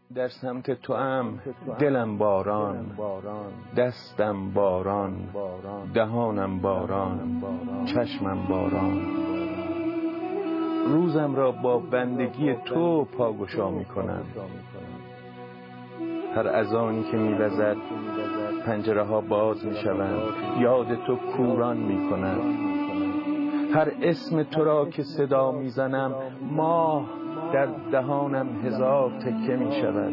در سمت تو ام دلم باران، دستم باران، دهانم باران، چشمم باران. روزم را با بندگی تو پاگشا می کنم. هر اذانی که می وزد پنجره ها باز می شوند، یاد تو کوران می کنم. هر اسم تو را که صدا می زنم، ماه در دهانم هزار تکه می شود.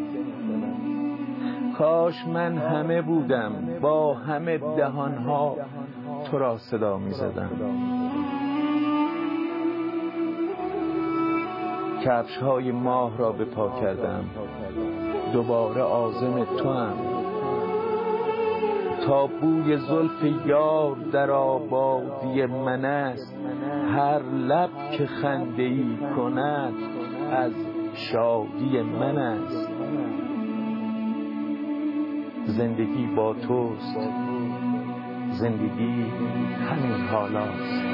کاش من همه بودم، با همه دهانها تو را صدا می زدم. کفش های ماه را به پا کردم، دوباره عازم تو هم. تا بوی زلف یار در آبادی من است، هر لب که خنده ای کند از شادی من است. زندگی با توست، زندگی همین حالاست.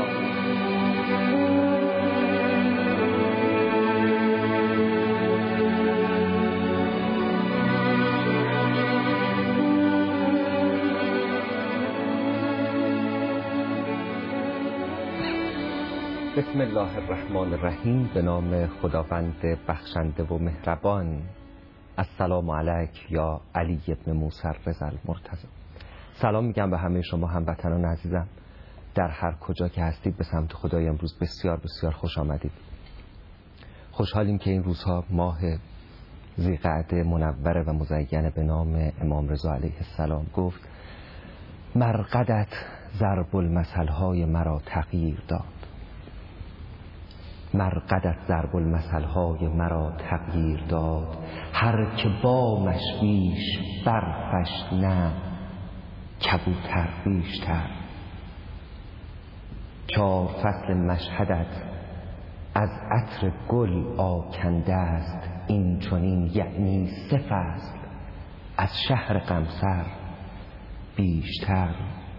بسم الله الرحمن الرحیم. به نام خداوند بخشنده و مهربان. السلام علیک یا علی ابن موسی رضا المرتضی. سلام میگم به همه شما هموطنان عزیزم در هر کجا که هستید. به سمت خدای امروز بسیار بسیار خوش آمدید. خوشحالیم که این روزها ماه ذی‌قعده منور و مزین به نام امام رضا علیه السلام گفت: مرقدت ضرب المثل‌های مرا تغییر داد. مرقدت ضرب المثل‌های مرا تغییر داد. هر که بامش بیش برفش نه، کبوتر بیشتر. 4 فصل مشهدت از عطر گل آکنده است، این چنین یعنی 3 فصل از شهر قمصر بیشتر.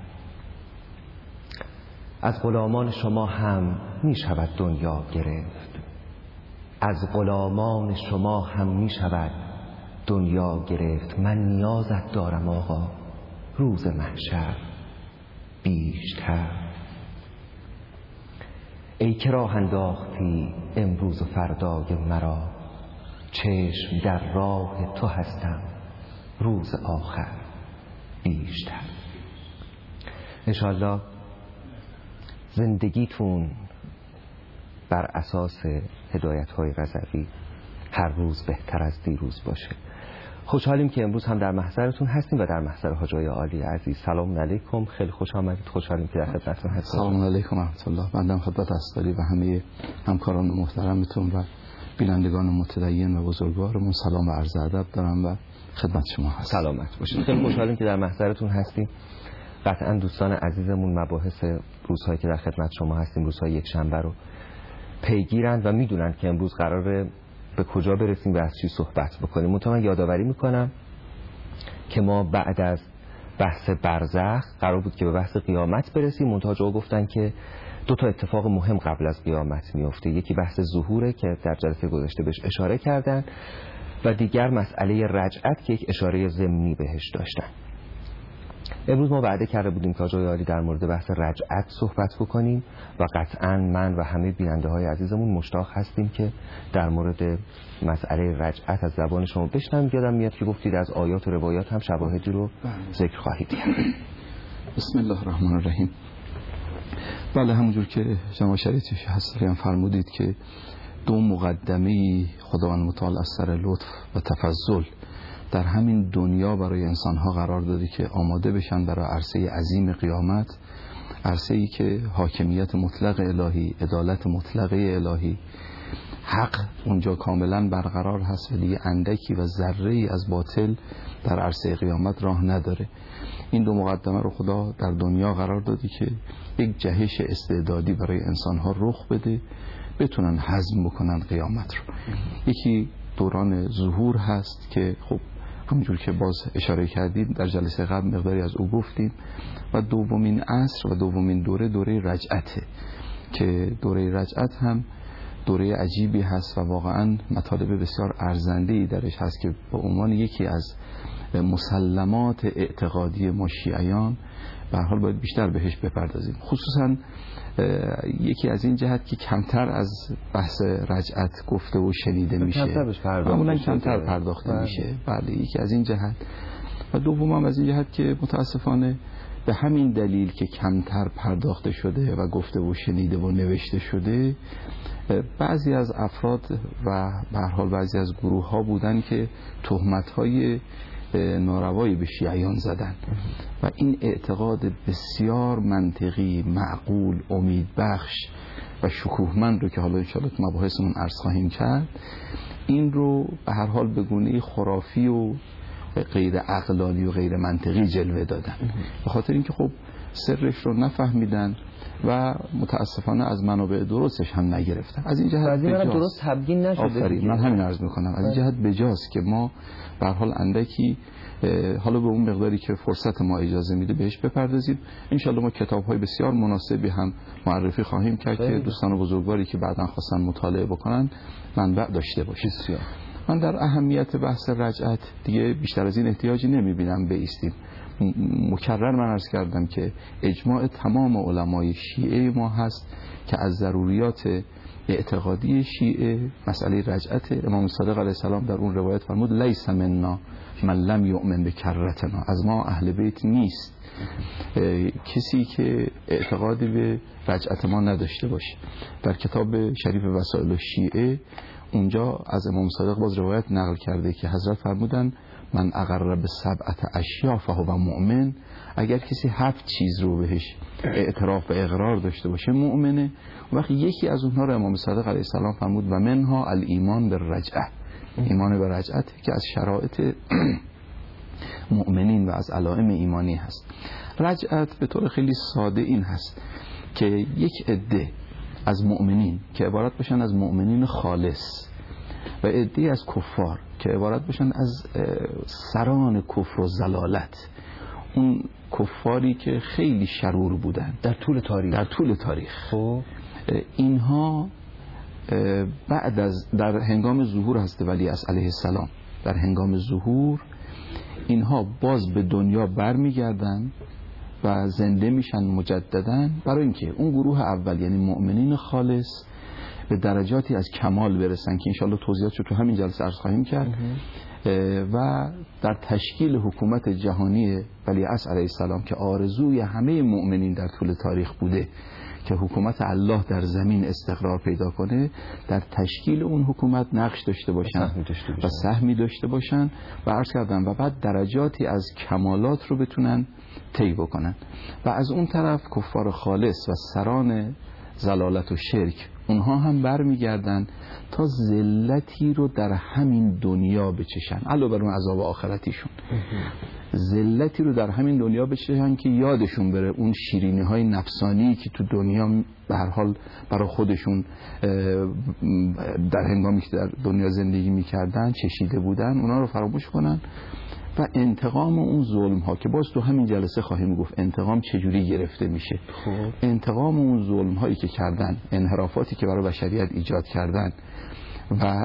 از غلامان شما هم می شود دنیا گرفت، از غلامان شما هم می شود دنیا گرفت. من نیازت دارم آقا روز محشر بیشتر. ای که راه انداختی امروز و فردای مرا، چشم در راه تو هستم روز آخر بیشتر. انشاءالله زندگیتون بر اساس هدایت‌های رضوی هر روز بهتر از دیروز باشه. خوشحالیم که امروز هم در محضرتون هستیم و در محضر حاج آقای عالی عزیز. سلام علیکم، خیلی خوش آمدید. خوشحالیم که در خدمتتون هستیم. سلام علیکم و رحمت الله. بنده خدمت استادی و همه همکاران محترمتون و بینندگان متدین و بزرگوارمون سلام و عرض ادب دارم و خدمت شما هستم. سلامت باشید. خیلی خوشحالیم که در محضرتون هستیم. قطعا دوستان عزیزمون مباحث روزهایی که در خدمت شما هستیم، روزهای یک شنبه رو پیگیرند و میدونن که امروز قراره به کجا برسیم و از چی صحبت بکنیم. من یادآوری میکنم که ما بعد از بحث برزخ قرار بود که به بحث قیامت برسیم. منتها جا گفتن که 2 تا اتفاق مهم قبل از قیامت میفته. یکی بحث ظهوره که در جلسه گذشته بهش اشاره کردن و دیگر مسئله رجعت که یک اشاره ضمنی بهش داشتن. امروز ما وعده کرده بودیم که آقای عالی در مورد بحث رجعت صحبت بکنیم و قطعا من و همه بیننده های عزیزمون مشتاق هستیم که در مورد مسئله رجعت از زبان شما بشنویم. یادم میاد که گفتید از آیات و روایات هم شواهدی رو ذکر خواهید کرد. بسم الله الرحمن الرحیم. بله، همونجور که جناب شریعتی هم فرمودید که 2 مقدمه خداوند متعال از سر لطف و تفضل در همین دنیا برای انسانها قرار داده که آماده بشن برای عرصه عظیم قیامت، عرصه‌ای که حاکمیت مطلق الهی، عدالت مطلقه الهی، حق اونجا کاملا برقرار هست و دیگه اندکی و ذره‌ای از باطل در عرصه قیامت راه نداره. این 2 مقدمه رو خدا در دنیا قرار داده که یک جهش استعدادی برای انسانها رخ بده، بتونن هضم بکنن قیامت رو. یکی دوران ظهور هست که خب همونجور که باز اشاره کردیم در جلسه قبل مقداری از او گفتیم، و دومین عصر و دومین دوره رجعته که دوره رجعت هم دوره عجیبی هست و واقعا مطالب بسیار ارزنده‌ای درش هست که به عنوان یکی از مسلمات اعتقادی ما شیعیان به هر حال باید بیشتر بهش بپردازیم. خصوصا یکی از این جهت که کمتر از بحث رجعت گفته و شنیده میشه، معمولا کمتر پرداخته میشه. بله، یکی از این جهت. و دوم از این جهت که متاسفانه به همین دلیل که کمتر پرداخته شده و گفته و شنیده و نوشته شده، بعضی از افراد و به هر حال بعضی از گروه ها بودن که تهمت های ناروایی به شیعیان زدن و این اعتقاد بسیار منطقی، معقول، امیدبخش و شکوهمند رو که حالا انشاءالله تو مباحثمون عرض خواهیم کرد، این رو به هر حال به گونه خرافی و غیر عقلانی و غیر منطقی جلوه دادن، به خاطر اینکه خب سرش رو نفهمیدن و متاسفانه از منابع درستش هم نگرفتن. از این جهت درست تبیین نشده. من همین عرض میکنم، از این جهت بجاست که ما به هر حال اندکی حالا به اون مقداری که فرصت ما اجازه میده بهش بپردازیم. انشالله ما کتاب‌های بسیار مناسبی هم معرفی خواهیم کرد که دوستان بزرگواری که بعداً خواستن مطالعه بکنن منبع داشته باشه. من در اهمیت بحث رجعت دیگه بیشتر از این احتیاجی نمیبینم بایستیم. مکرر من عرض کردم که اجماع تمام علمای شیعه ما هست که از ضروریات اعتقادی شیعه مسئله رجعت. امام صادق علیه السلام در اون روایت فرمود لیس منا من لم یؤمن بکرتنا، از ما اهل بیت نیست کسی که اعتقادی به رجعت ما نداشته باشه. در کتاب شریف وسائل الشیعه اونجا از امام صادق باز روایت نقل کرده که حضرت فرمودن من اقر به 7 اشیاء فهو مؤمن، اگر کسی 7 چیز رو بهش اعتراف و اقرار داشته باشه مؤمنه. وقتی یکی از اونها رو امام صادق علیه السلام فرمود و منها الایمان بالرجعه، ایمان به رجعت که از شرایط مؤمنین و از علائم ایمانی هست. رجعت به طور خیلی ساده این هست که یک عده از مؤمنین که عبارت بشن از مؤمنین خالص و عده از کفار که عبارت بشن از سران کفر و ضلالت، اون کفاری که خیلی شرور بودن در طول تاریخ اینها بعد از در هنگام ظهور حضرت ولی علیه السلام، در هنگام ظهور اینها باز به دنیا برمیگردن و زنده میشن مجددن، برای اینکه اون گروه اول یعنی مؤمنین خالص به درجاتی از کمال برسن که انشاءالله توضیحاتش رو تو همین جلسه عرض خواهیم کرد و در تشکیل حکومت جهانی ولیعصر علیه السلام که آرزوی همه مؤمنین در طول تاریخ بوده که حکومت الله در زمین استقرار پیدا کنه، در تشکیل اون حکومت نقش داشته باشن و سهمی داشته باشن و عرض کردم و بعد درجاتی از کمالات رو بتونن طی بکنن. و از اون طرف کفار خالص و سران ضلالت و شرک اونها هم برمیگردن تا ذلتی رو در همین دنیا بچشن، علاوه بر اون عذاب آخرتیشون ذلتی رو در همین دنیا بچشن که یادشون بره اون شیرینی های نفسانی که تو دنیا به هر حال برای خودشون در هنگامی که در دنیا زندگی میکردن چشیده بودن، اونا رو فراموش کنن و انتقام اون ظلم ها که باز تو همین جلسه خواهیم گفت انتقام چجوری گرفته میشه. انتقام اون ظلم هایی که کردن، انحرافاتی که برای بشریت ایجاد کردن و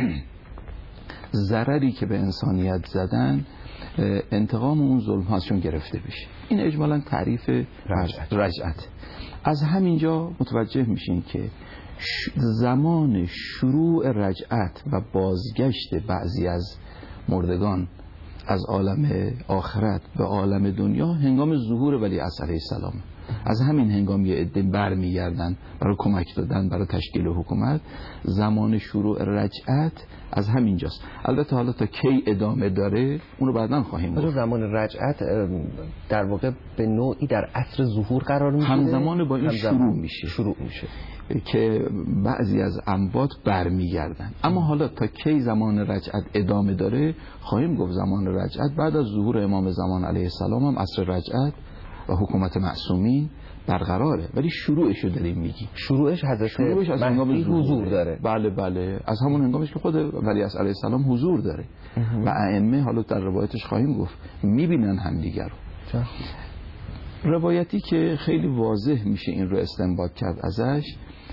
ضرری که به انسانیت زدن، انتقام اون ظلم هاشون گرفته بشه. این اجمالا تعریف رجعت. از همینجا متوجه میشین که زمان شروع رجعت و بازگشت بعضی از مردگان از عالم آخرت به عالم دنیا هنگام ظهور ولیعصر علیه السلام. از همین هنگام یه عده برمیگردن برای کمک دادن برای تشکیل حکومت. زمان شروع رجعت از همینجاست. البته حالا تا کی ادامه داره اونو بعداً خواهیم گفت. زمان رجعت در واقع به نوعی در عصر ظهور قرار میگیره، همزمان با این شروع میشه که بعضی از انبات برمیگردن. اما حالا تا کی زمان رجعت ادامه داره خواهیم گفت. زمان رجعت بعد از ظهور امام زمان علیه السلام هم عصر رجعت و حکومت معصومین برقراره، ولی شروعش رو داریم میگی. شروعش از هنگام حضور داره. بله از همون هنگامش که خود ولیعصر علیه السلام حضور داره و ائمه حالا در روایتش خواهیم گفت میبینن همدیگر رو. روایتی که خیلی واضح میشه این رو استنباط کرد ازش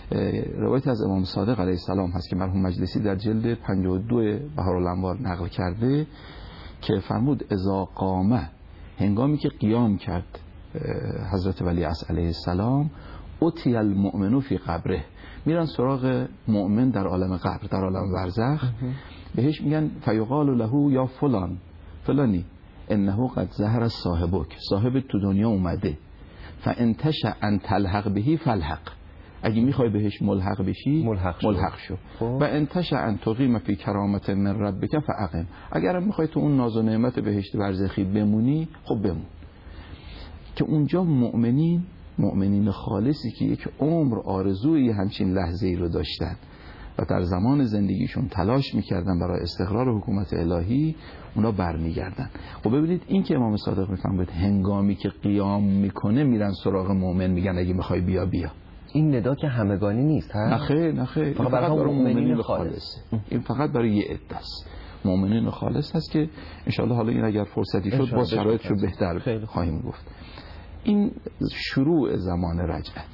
روایت از امام صادق علیه السلام هست که مرحوم مجلسی در جلد 52 بهارالانوار نقل کرده که فرمود اذا قامه، هنگامی که قیام کرد حضرت ولی عصر علیه السلام، اتی المؤمن فی قبره، میرن سراغ مؤمن در عالم قبر، در عالم برزخ، بهش میگن فیقال له یا فلانی انه قد ظهر صاحبک، صاحب تو دنیا اومده، فانتشأ ان تلحق بهی فالحق، اگه میخوای بهش ملحق بشی ملحق شو، و انتشأ ان تقیم فی کرامت من ربک فاقم، اگر میخوای تو اون ناز و نعمت بهشت برزخی بمونی خب بمون. که اونجا مؤمنین خالصی که یک عمر آرزوی همچین لحظه‌ای رو داشتن و در زمان زندگیشون تلاش میکردن برای استقرار حکومت الهی، اونا برمیگردن. خب ببینید این که امام صادق میفرماید هنگامی که قیام میکنه میرن سراغ مؤمن، میگن اگه میخوای بیا. این ندا که همگانی نیست ها؟ نه فقط برای مؤمنین خالصه. این فقط برای یه عده است، مؤمنین خالص هست که انشالله حالا این اگر فرصتی شد باز شرایطشو بهتر خواهیم گفت. این شروع زمان رجعت.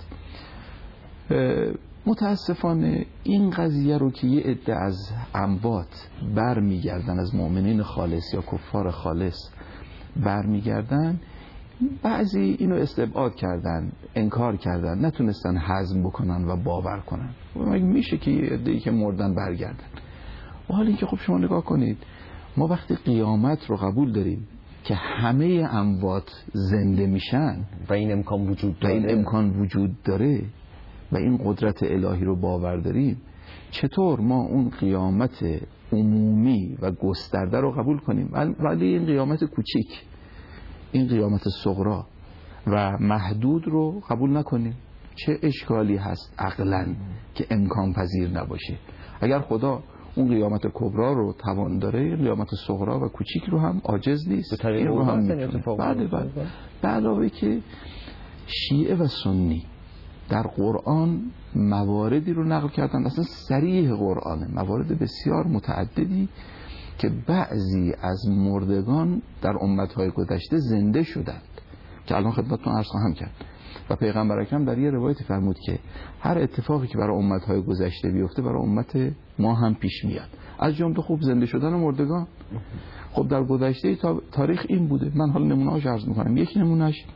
متاسفانه این قضیه رو که یه عده از اموات برمیگردن، از مؤمنین خالص یا کفار خالص برمیگردن، بعضی اینو استبعاد کردن، انکار کردن، نتونستن هضم بکنن و باور کنن. مگه میشه که یه عده‌ای که مردن برگردن؟ و حالا اینکه خب شما نگاه کنید، ما وقتی قیامت رو قبول داریم که همه اموات زنده میشن و این امکان وجود داره و این قدرت الهی رو باور داریم، چطور ما اون قیامت عمومی و گسترده رو قبول کنیم ولی این قیامت کوچیک، این قیامت صغرا و محدود رو قبول نکنیم؟ چه اشکالی هست عقلاً که امکان پذیر نباشه؟ اگر خدا اون قیامت کبرا رو توان داره، قیامت صغرا و کوچیک رو هم عاجز نیست، این رو هم میتونه. به علاوه که شیعه و سنی در قرآن مواردی رو نقل کردن، اصلا صریح قرآنه، موارد بسیار متعددی که بعضی از مردگان در امتهای گذشته زنده شدند که الان خدمتتون عرض خواهم کرد. و پیغمبر اکرم در یه روایتی فرمود که هر اتفاقی که برای امتهای گذشته بیفته برای امت ما هم پیش میاد، از جمله خوب زنده شدن مردگان. خب در گذشته تاریخ این بوده. من حالا نمونه‌اش عرض میکنم. یک نمونهش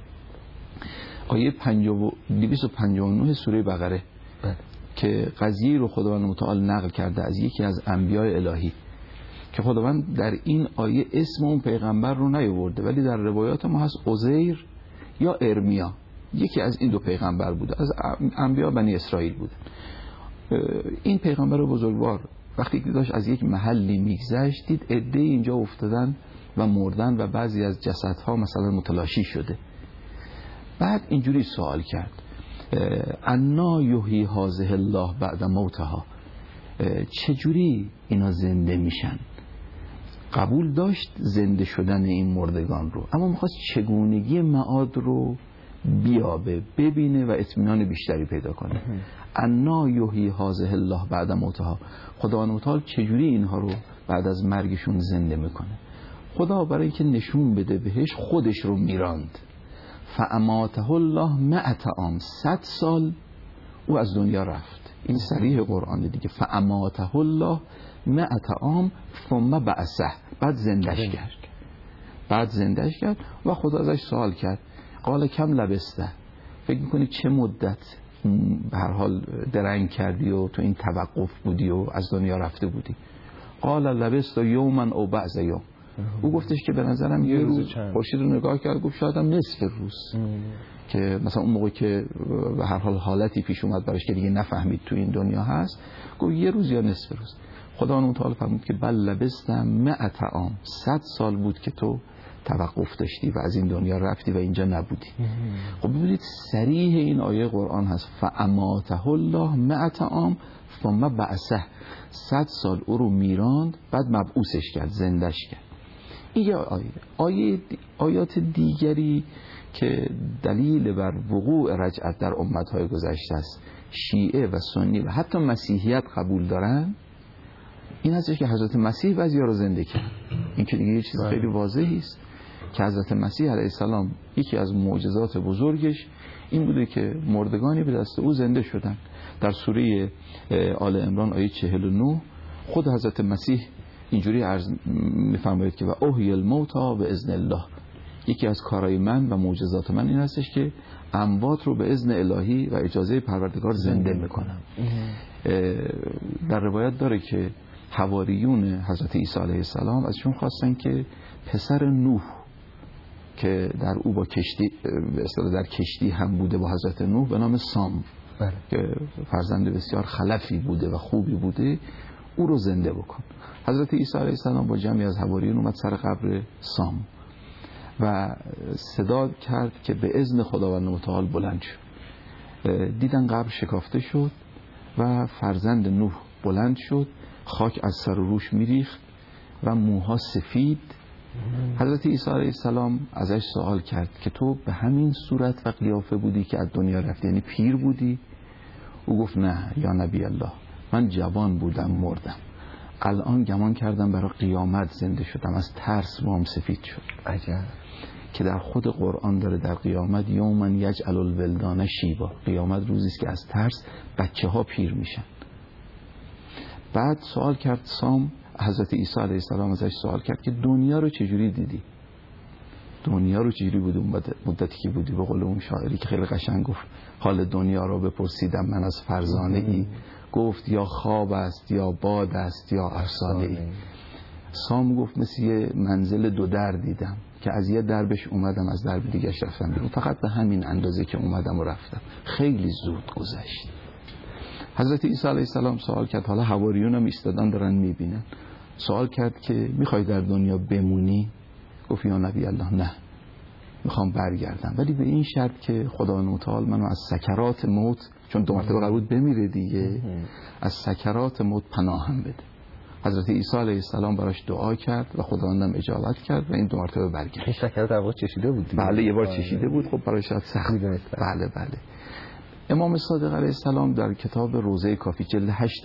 آیه 259 سوره بقره که قضیه رو خداوند متعال نقل کرده از یکی از انبیاء الهی که خداوند در این آیه اسم اون پیغمبر رو نیاورده، ولی در روایات ما هست عزیر یا ارمیا، یکی از این دو پیغمبر بوده، از انبیاء بنی اسرائیل بوده. این پیغمبر بزرگوار وقتی که داشت از یک محلی میگذشت، دید عده اینجا افتادن و مردن و بعضی از جسدها مثلا متلاشی شده. بعد اینجوری سوال کرد انا یحیی هذه الله بعد موتها، چجوری اینا زنده میشن؟ قبول داشت زنده شدن این مردگان رو، اما میخواست چگونگی معاد رو بیابه، ببینه و اطمینان بیشتری پیدا کنه. انا یحیی هذه الله بعد موتها، خداوند متعال چجوری اینها رو بعد از مرگشون زنده میکنه؟ خدا برای اینکه نشون بده بهش خودش رو میراند. فاماته الله 100 عام، 100 سال او از دنیا رفت. این صریح قرآن دیگه. فاماته الله 100 عام ثم بعثه، بعد زندهش کرد و خدا ازش سوال کرد قال کم لبسته، فکر میکنی چه مدت به هر حال درنگ کردی و تو این توقف بودی و از دنیا رفته بودی؟ قال لبست یوما او بعض یوم. او گفتش که به نظرم یه روز. خورشید رو نگاه کرد گفت شاید هم نصف روز، که مثلا اون موقع که به هر حال حالتی پیش اومد براش که دیگه نفهمید تو این دنیا هست، گفت یه روز یا نصف روز. خدا متعال فرمود که بل لبستم 100 عام، 100 سال بود که تو توقف داشتی و از این دنیا رفتی و اینجا نبودی. خب ببینید صریح این آیه قرآن هست فاماته الله 100 عام ثم بعثه، 100 سال او رو میراند بعد مبعوثش کرد، زندش کرد. این آیات دیگری که دلیل بر وقوع رجعت در امتهای گذشته است، شیعه و سنی و حتی مسیحیت قبول دارن، این هستش که حضرت مسیح بعضیا رو زنده کرد. این که دیگه یه چیز خیلی واضحی است که حضرت مسیح علیه السلام یکی از معجزات بزرگش این بوده که مردگانی به دست او زنده شدن. در سوره آل عمران آیه 49 خود حضرت مسیح اینجوری عرض می‌فرماید که و احیی الموتی باذن الله، یکی از کارهای من و معجزات من این هستش که اموات رو به اذن الهی و اجازه پروردگار زنده میکنم. در روایت داره که حواریون حضرت عیسی علیه السلام ازشون خواستن که پسر نوح که در او با کشتی به اصطلاح در کشتی هم بوده با حضرت نوح به نام سام که فرزند بسیار خلفی بوده و خوبی بوده، او رو زنده بکن. حضرت عیسی علیه السلام با جمعی از حواریون اومد سر قبر سام و صدا کرد که به اذن خداوند متعال بلند شد. دیدن قبر شکافته شد و فرزند نوح بلند شد، خاک از سر و روش میریخت و موها سفید. حضرت عیسی علیه السلام ازش سوال کرد که تو به همین صورت و قیافه بودی که از دنیا رفتی، یعنی پیر بودی؟ او گفت نه یا نبی الله، من جوان بودم مردم، الان گمان کردم برای قیامت زنده شدم، از ترس موام سفید شد. عجب. که در خود قرآن داره در قیامت یوما یجعل الولدان شیبا، قیامت روزی است که از ترس بچه ها پیر میشن. بعد سوال کرد سام، حضرت عیسی علیه السلام ازش سوال کرد که دنیا رو چجوری دیدی؟ دنیا رو چجوری بود اون مدتی که بودی؟ به قول اون شاعری که خیلی قشنگ گفت حال دنیا رو بپرسیدم من از فرزانه ای، گفت یا خواب است یا باد است یا افسانه ای. سام گفت مثل یه منزل دو در دیدم که از یه دربش اومدم از درب دیگه‌اش رفتم بیرون، فقط به همین اندازه که اومدم و رفتم، خیلی زود گذشت. حضرت عیسی علیه السلام سوال کرد، حالا حواریون هم ایستادن دارن میبینن، سوال کرد که میخوای در دنیا بمونی؟ گفت یا نبی الله نه، میخوام برگردم، ولی به این شرط که خداوند متعال منو از سکرات موت، چون 2 مرتبه قرار بود بمیره دیگه، از سکرات موت پناهم بده. حضرت عیسی علیه السلام براش دعا کرد و خداوندم اجابت کرد و این 2 مرتبه برگشت. این سکرات در واقع چشیده بود دیگه. بله یه بار چشیده بود، خب براش شاید سخت. بله. امام صادق علیه السلام در کتاب روضه کافی جلد 8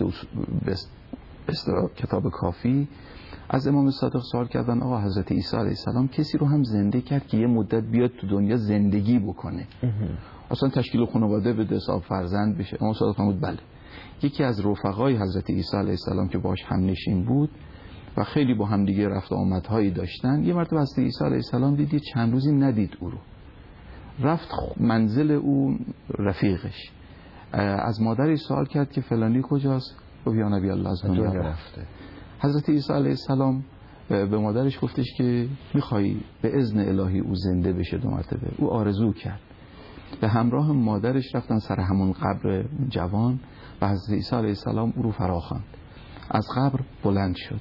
کتاب کافی از امام صادق سوال کردن آقا حضرت عیسی علیه السلام کسی رو هم زنده کرد که یه مدت بیاد تو دنیا زندگی بکنه، اصلا تشکیل خانواده بده، صاحب فرزند بشه؟ امام صادق فرمود بله. یکی از رفقای حضرت عیسی علیه السلام که باش هم نشین بود و خیلی با هم دیگه رفت و آمدهایی داشتن، یه مرتبه حضرت عیسی علیه السلام دید چند روزی ندید او رو، رفت منزل او رفیقش، از مادرش سوال کرد که فلانی کجاست؟ گفت یا نبی الله از دنیا رفته. حضرت عیسی علیه السلام به مادرش گفتش که میخوایی به اذن الهی او زنده بشه 2 مرتبه. او آرزو کرد، به همراه مادرش رفتن سر همون قبر جوان و حضرت عیسی علیه السلام او رو فراخواند، از قبر بلند شد.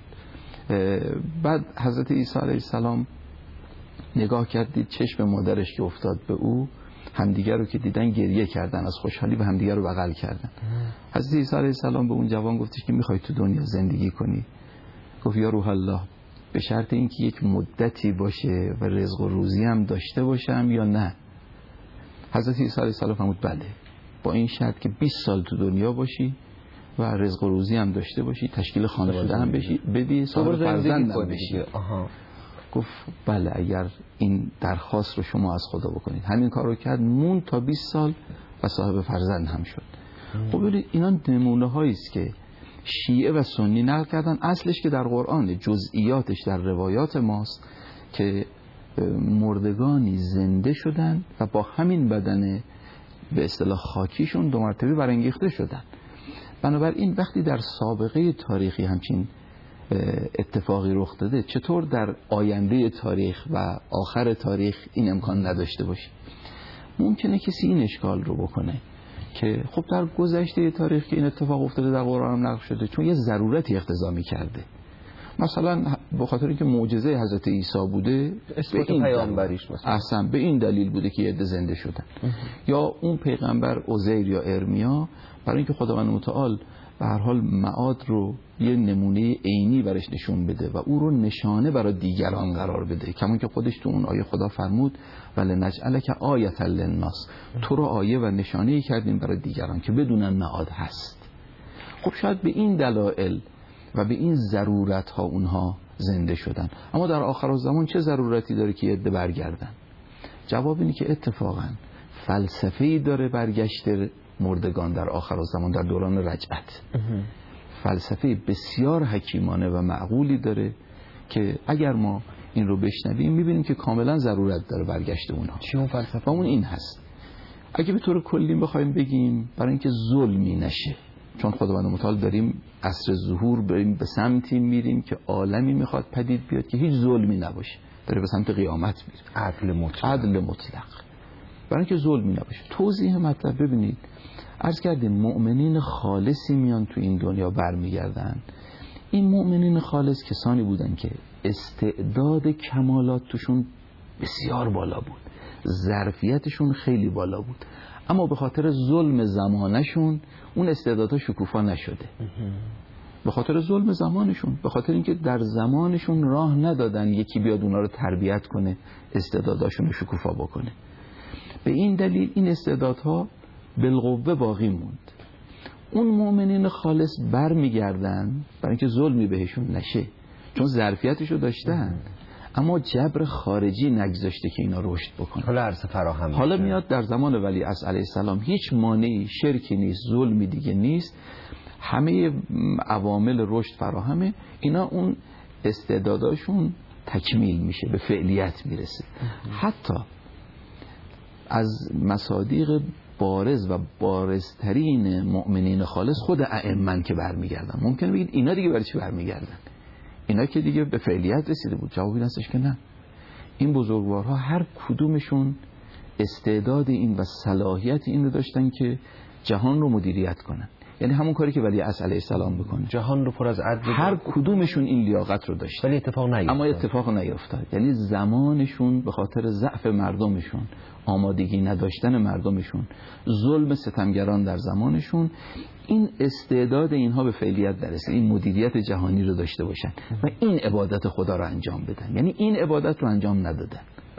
بعد حضرت عیسی علیه السلام نگاه کردید چشم مادرش که افتاد به او، همدیگر رو که دیدن گریه کردن از خوشحالی و همدیگر رو بغل کردن. حضرت عیسی علیه السلام به اون جوان گفتش که میخوای تو دنیا زندگی کنی؟ گفت یا روح الله، به شرط اینکه یک مدتی باشه و رزق و روزی هم داشته باشم یا نه؟ حضرت عیسی علیه السلام فرمود بله، با این شرط که 20 سال تو دنیا باشی و رزق و روزی هم داشته باشی، تشکیل خانواده هم بشی، بدی، صاحب فرزند هم بشی. گفت بله اگر این درخواست رو شما از خدا بکنید. همین کار رو کرد، مون تا 20 سال و صاحب فرزند هم شد. خب ببینید اینا نمونه هایی است که شیعه و سنی نقل کردن، اصلش که در قرآن، جزئیاتش در روایات ماست که مردگانی زنده شدن و با همین بدن به اصطلاح خاکیشون 2 مرتبه برانگیخته شدن. بنابراین وقتی در سابقه تاریخی همچین اتفاقی رخ داده، چطور در آینده تاریخ و آخر تاریخ این امکان نداشته باشه؟ ممکنه کسی این اشکال رو بکنه که خب در گذشته تاریخ که این اتفاق افتاده در قرآن هم نقل شده، چون یه ضرورتی اقتضا می‌کرده، مثلا به خاطر اینکه معجزه حضرت عیسی بوده، اثبات پیامبریش مثلا اصلا به این دلیل بوده که عده زنده شدن، یا اون پیغمبر عزیر یا ارمیا برای اینکه خداوند متعال به هر حال معاد رو یه نمونه عینی برش نشون بده و او رو نشانه برای دیگران قرار بده، کمون که خودش تو اون آیه خدا فرمود ولنجعلک آیة للناس، تو رو آیه و نشانه‌ای کردیم برای دیگران که بدونن معاد هست. خب شاید به این دلایل و به این ضرورت ها اونها زنده شدن، اما در آخر الزمان چه ضرورتی داره که عده برگردن؟ جواب اینه که اتفاقا فلسفه‌ای داره برگشت مردگان در آخر الزمان در دوران رجعت. فلسفه بسیار حکیمانه و معقولی داره که اگر ما این رو بشنویم میبینیم که کاملا ضرورت داره برگشت اونها. چی اون فلسفه؟ و اون این هست، اگه به طور کلی بخوایم بگیم برای اینکه ظلمی نشه، چون خداوند متعال داریم عصر ظهور به سمتی میریم که عالمی میخواد پدید بیاد که هیچ ظلمی نباشه، داره به سمت قیامت میره. عدل مطلق برای اینکه ظلمی نباشه. توضیح مطلب ببینید، عرض کردیم مؤمنین خالصی میان تو این دنیا برمیگردن. این مؤمنین خالص کسانی بودن که استعداد کمالات توشون بسیار بالا بود، ظرفیتشون خیلی بالا بود، اما به خاطر ظلم زمانشون اون استعدادها شکوفا نشده. به خاطر ظلم زمانشون، به خاطر اینکه در زمانشون راه ندادن یکی بیاد اونا رو تربیت کنه، استعداداشون رو شکوفا بکنه. به این دلیل این استعدادها بالقوه باقی موند. اون مؤمنین خالص برمیگردن برای اینکه ظلمی بهشون نشه، چون ظرفیتشو داشتن، اما جبر خارجی نگذاشته که اینا رشد بکنن. حالا عرصه فراهم میشه. حالا میاد در زمان ولیعصر علیه السلام هیچ مانعی، شرکی نیست، ظلمی دیگه نیست، همه عوامل رشد فراهمه، اینا اون استعداداشون تکمیل میشه، به فعلیت میرسه. حتی از مصادیق بارز و بارزترین مؤمنین خالص خود ائمه که برمیگردن. ممکنه بگید اینا دیگه برای چی برمیگردن؟ اینا که دیگه به فعلیت رسیده بود. جوابی هستش که نه. این بزرگوارها هر کدومشون استعداد این و صلاحیت این رو داشتن که جهان رو مدیریت کنن. یعنی همون کاری که ولیعصر علیه السلام بکنه، جهان رو پر از عدل، هر کدومشون این لیاقت رو داشتن، ولی اتفاق نیفتاد. اما اتفاق نیفتاد. یعنی زمانشون به خاطر ضعف مردمشون، آمادگی نداشتن مردمشون، ظلم ستمگران در زمانشون، این استعداد اینها به فعلیت درسه، این مدیریت جهانی رو داشته باشن و این عبادت خدا رو انجام بدن. یعنی این عبادت رو انجام ندادن،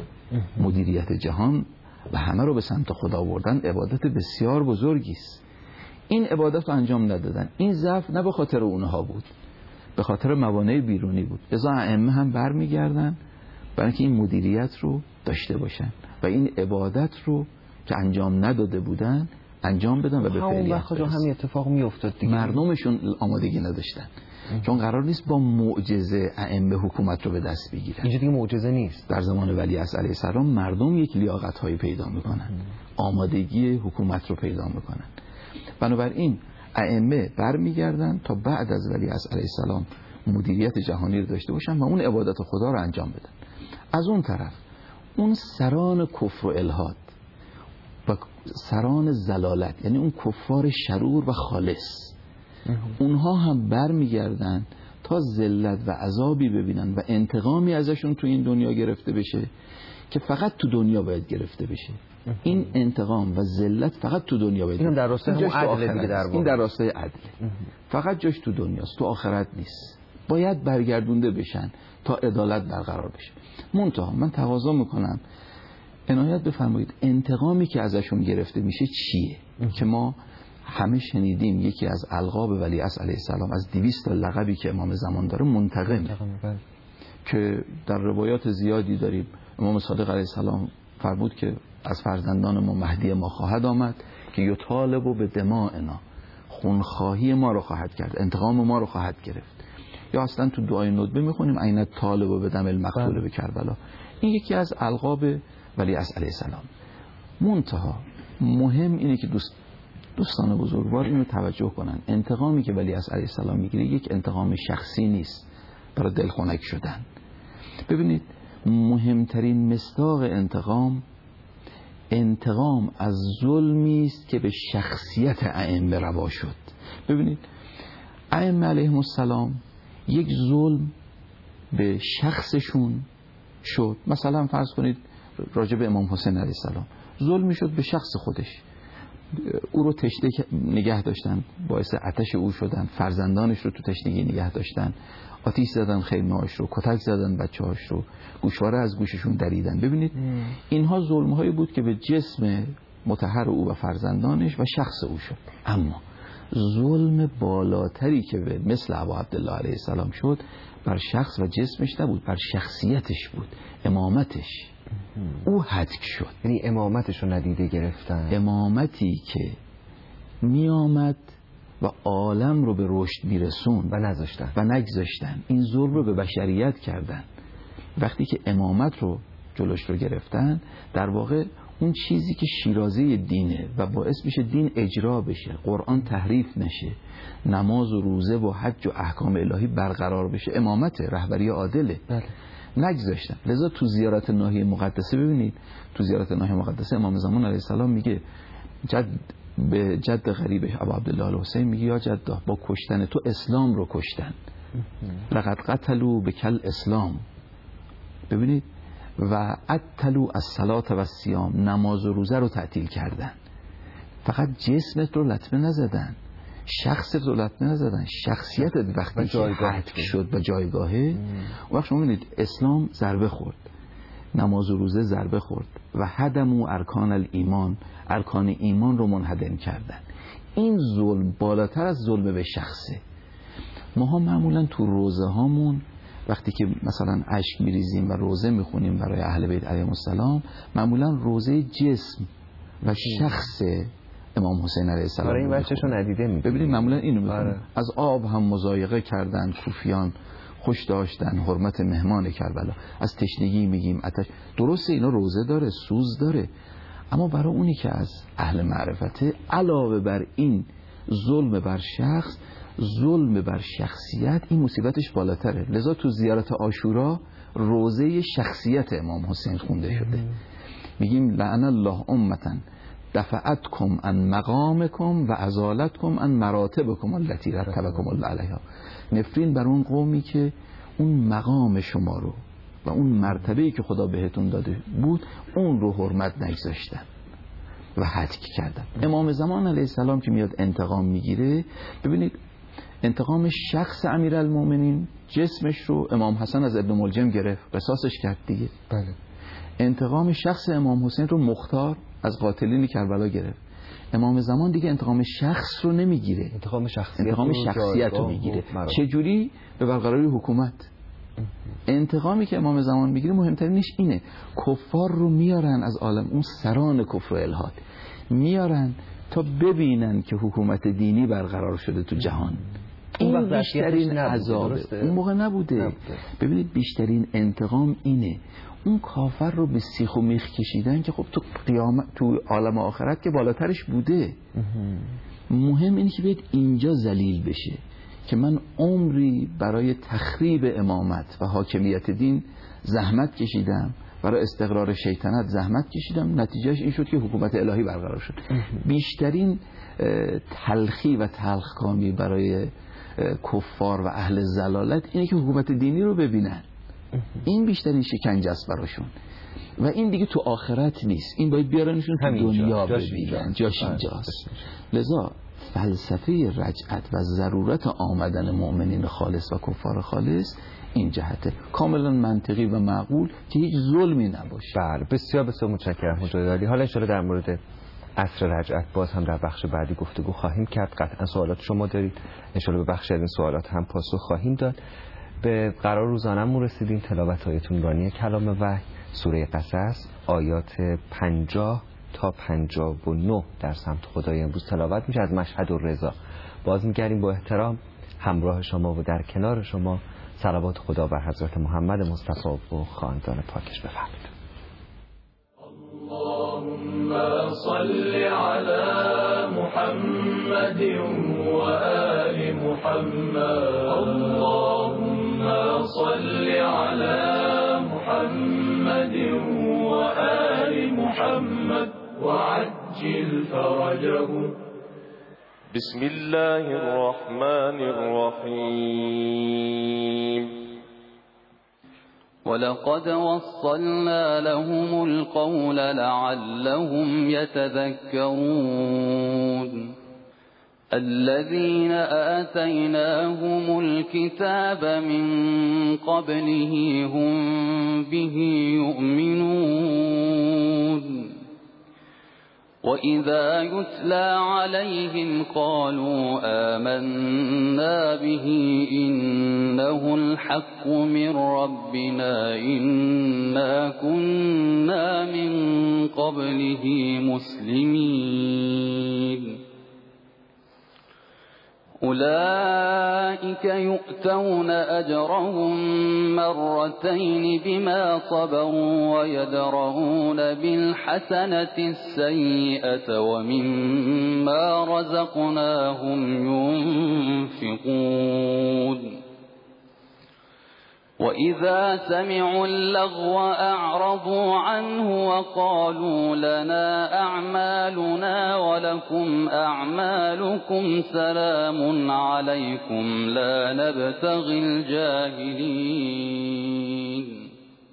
مدیریت جهان و همه رو به سمت خدا آوردن عبادت بسیار بزرگی است. این عبادت رو انجام ندادن. این ضعف نه به خاطر اونها بود، به خاطر موانع بیرونی بود. لذا ائمه هم برمیگردن برای اینکه این مدیریت رو داشته باشن و این عبادت رو که انجام نداده بودن انجام بدن و به فعلیت برسن. همین اتفاق میافتاد دیگه. مردمشون آمادگی نداشتن، چون قرار نیست با معجزه ائمه حکومت رو به دست بگیرن. اینجا دیگه معجزه نیست. در زمان ولیعصر علیه السلام مردم یک لیاقت‌هایی پیدا میکنن، آمادگی حکومت رو پیدا میکنن. بنابراین ائمه برمیگردن تا بعد از ولیعصر علیه السلام مدیریت جهانی رو داشته باشن و اون عبادت خدا رو انجام بدن. از اون طرف اون سران کفر و الحاد و سران زلالت، یعنی اون کفار شرور و خالص، اونها هم برمیگردن تا ذلت و عذابی ببینن و انتقامی ازشون تو این دنیا گرفته بشه که فقط تو دنیا باید گرفته بشه. این انتقام و ذلت فقط تو دنیا باید. این در راستای عدل دیگه، در این در راستای عدل. فقط جاش تو دنیاست، تو آخرت نیست. باید برگردونده بشن تا عدالت برقرار بشه. منتها من تقاضا میکنم عنایت بفرمایید انتقامی که ازشون گرفته میشه چیه؟ که ما همه شنیدیم یکی از القاب ولیعصر علیه السلام از 200 لقبی که امام زمان داره منتقمه، که در روایات زیادی داریم. امام صادق علیه السلام فرمود که از فرزندان ما مهدی ما خواهد آمد که یطالب به دمائنا، خونخواهی ما رو خواهد کرد، انتقام ما رو خواهد گرفت. یا اصلا تو دعای ندبه میخونیم عین طالب به دم المقتول به کربلا. این یکی از القاب ولیعصر علیه السلام. منتها مهم اینه که دوستان بزرگوار اینو توجه کنن، انتقامی که ولیعصر علیه السلام میگیره یک انتقام شخصی نیست برای دلخنک شدن. ببینید مهمترین مصداق انتقام از ظلمی است که به شخصیت ائمه روا شد. ببینید ائمه علیهم السلام یک ظلم به شخصشون شد. مثلا فرض کنید راجع به امام حسین علیه السلام ظلمی شد به شخص خودش، او رو تشنه نگه داشتن، باعث آتش او شدن، فرزندانش رو تو تشنگی نگه داشتن، آتش زدن خیمه‌هاش رو، کتک زدن بچه‌هاش رو، گوشواره از گوششون دریدن. ببینید اینها ظلم‌هایی بود که به جسم مطهر او و فرزندانش و شخص او شد. اما ظلم بالاتری که به مثل ابا عبدالله علیه السلام شد بر شخص و جسمش نبود، بر شخصیتش بود، امامتش. او حتک شد. یعنی امامتش رو ندیده گرفتن، امامتی که می آمد و عالم رو به رشد میرسون و نگذاشتن. این ظلم رو به بشریت کردن. وقتی که امامت رو جلوش رو گرفتن، در واقع اون چیزی که شیرازه دینه و باعث میشه دین اجرا بشه، قرآن تحریف نشه، نماز و روزه و حج و احکام الهی برقرار بشه، امامت، رهبری عادله. نگذاشتن. لذا تو زیارت ناحیه مقدسه ببینید، تو زیارت ناحیه مقدسه امام زمان علیه السلام میگه به جد غریبه ابو عبدالله الحسین میگه یا جدا، با کشتن تو اسلام رو کشتن. لقد قتلوا بکل اسلام. ببینید و اتلو الصلاة و الصیام، نماز و روزه رو تعطیل کردن. فقط جسمت رو لطمه نزدن، شخصت رو لطمه نزدن، شخصیتت وقتی که حتک شد و جایگاهه، وقت شما می‌بینید اسلام ضربه خورد، نماز و روزه ضربه خورد و هدموا ارکان الایمان، ارکان ایمان رو منهدم کردن. این ظلم بالاتر از ظلم به شخصه. ما ها معمولا تو روزه هامون وقتی که مثلا اشک میریزیم و روزه میخونیم برای اهل بیت علیهم السلام، معمولا روزه جسم و شخص امام حسین علیه السلام برای این بچه‌شو ندیده میگه. ببینید معمولا اینو میخونن. از آب هم مضایقه کردن کوفیان، خوش داشتن حرمت مهمان کربلا. از تشنگی میگیم آتش. درسته اینا روزه داره، سوز داره، اما برای اونی که از اهل معرفته، علاوه بر این ظلم بر شخص، ظلم بر شخصیت، این مصیبتش بالاتره. لذا تو زیارت عاشورا روزه شخصیت امام حسین خونده شده. میگیم لعن الله امتن دفعتکم عن مقامکم و ازالتکم عن مراتبکم التي رتبکم الله علیها. نفرین بر اون قومی که اون مقام شما رو و اون مرتبه‌ای که خدا بهتون داده بود اون رو حرمت نگذاشتن و حتک کردن. امام زمان علیه السلام که میاد انتقام میگیره، ببینید انتقام شخص امیرالمومنین، جسمش رو امام حسن از ابن ملجم گرفت، قصاصش کرد دیگه. بله. انتقام شخص امام حسین رو مختار از قاتلین کربلا گرفت. امام زمان دیگه انتقام شخص رو نمیگیره، انتقام شخصیت رو میگیره. چجوری؟ به برقراری حکومت. انتقامی که امام زمان میگیره مهمترینش اینه، کفار رو میارن از عالم، اون سران کفر و الحاد میارن تا ببینن که حکومت دینی برقرار شده تو جهان. این بیشترین عذابه. اون موقع نبوده. ببینید بیشترین انتقام اینه، اون کافر رو به سیخ و میخ کشیدن که خب تو عالم آخرت که بالاترش بوده. مهم اینه که بیاد اینجا ذلیل بشه که من عمری برای تخریب امامت و حاکمیت دین زحمت کشیدم، برای استقرار شیطنت زحمت کشیدم، نتیجهش این شد که حکومت الهی برقرار شد. بیشترین تلخی و تلخکامی برای کفار و اهل ضلالت اینه که حکومت دینی رو ببینن. این بیشترین شکنجه است براشون و این دیگه تو آخرت نیست، این باید بیارنشون تو دنیا ببینن. جاش اینجاست. لذا فلسفه رجعت و ضرورت آمدن مؤمنین خالص و کفار خالص این جهته، کاملا منطقی و معقول که هیچ ظلمی نباشه. بله، بسیار بسیار متشکرم حضور عالی. حالا ان شاءالله در مورد عصر رجعت باز هم در بخش بعدی گفتگو خواهیم کرد. قطعا سوالات شما دارید، ان شاءالله به بخش از این سوالات هم پاسخ خواهیم داد. به قرار روزانه‌مون رسیدیم. تلاوت‌های طولانی کلام وحی، سوره قصص، آیات 50 تا 59 در سمت خدای امروز تلاوت میشه از مشهد الرضا. باز می‌گردیم با احترام همراه شما و در کنار شما. صلوات خدا بر حضرت محمد مصطفی و خاندان پاکش بفرمایید. اللهم صل على محمد و آل محمد. اللهم صل على محمد و آل محمد وعجل فرجهم. بسم الله الرحمن الرحيم. ولقد وصلنا لهم القول لعلهم يتذكرون. الذين آتيناهم الكتاب من قبله هم به يؤمنون. وَإِذَا يُتْلَى عَلَيْهِمْ قَالُوا آمَنَّا بِهِ إِنَّهُ الْحَقُّ مِنْ رَبِّنَا إِنَّا كُنَّا مِنْ قَبْلِهِ مُسْلِمِينَ أولئك يؤتون أجرهم مرتين بما صبروا ويدرؤون بالحسنة السيئة ومما رزقناهم ينفقون وإذا سمعوا اللغو أعرضوا عنه وقالوا لنا أعمالنا ولكم أعمالكم سلام عليكم لا نبتغي الجاهلين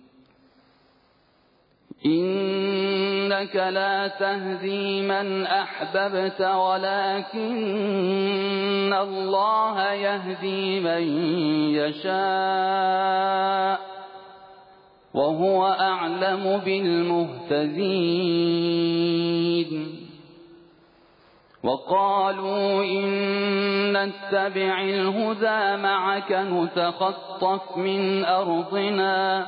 إنك لا تهدي من أحببت ولكن الله يهدي من يشاء وهو أعلم بالمهتدين وقالوا إن نتبع الهدى معك نتخطف من أرضنا